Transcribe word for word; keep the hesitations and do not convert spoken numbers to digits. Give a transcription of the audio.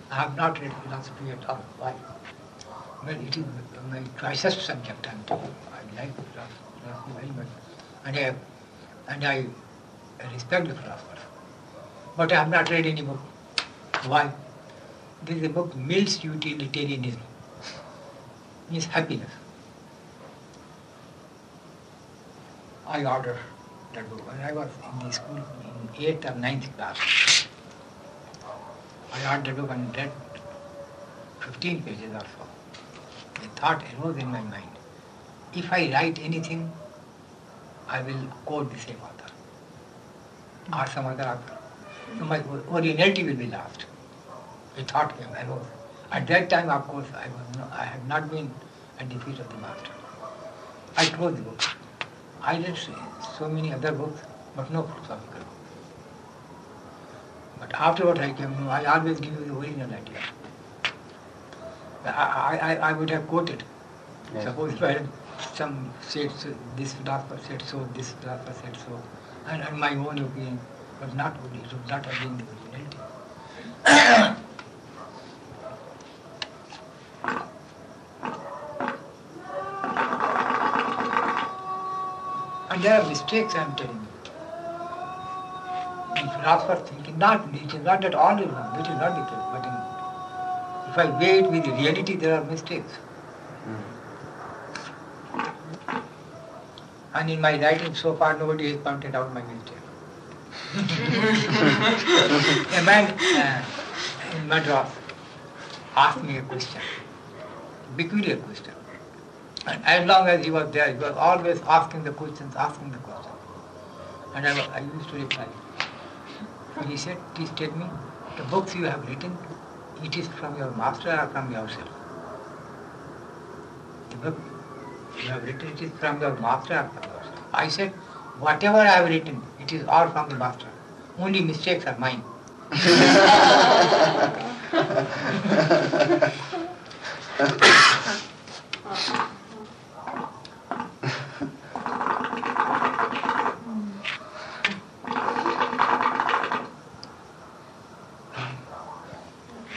I have not read philosophy at all. Why? Well, it is my choicest subject, I am telling you. I like philosophy very much. And I, and I respect the philosophers. But I have not read any book. Why? There is a book, Mill's Utilitarianism. Means happiness. I ordered that book when I was in the school in eighth or ninth class. I ordered the book and read fifteen pages or so. A thought arose in my mind. If I write anything, I will quote the same author or some other author. So my originality will be lost. A thought came, arose. At that time, of course, I was no, I had not been at the feet of the master. I closed the book. I read so many other books, but no philosophical book. But afterward I came to know, I always give you the original idea. I, I, I would have quoted. Yes. Suppose if I had some said so, this philosopher said so, this philosopher said so, and, and my own opinion was not good, it would not have been the originality. And there are mistakes, I am telling you. The philosopher thinking, not, it is not at all wrong, it is not the case, but in, if I weigh it with the reality, there are mistakes. Mm. And in my writing so far, nobody has pointed out my mistake. A man uh, in Madras asked me a question, peculiar question. And as long as he was there, he was always asking the questions, asking the questions. And I, I used to reply. So he said, please tell me, the books you have written, it is from your master or from yourself? The book you have written, it is from your master or from yourself? I said, whatever I have written, it is all from the master. Only mistakes are mine.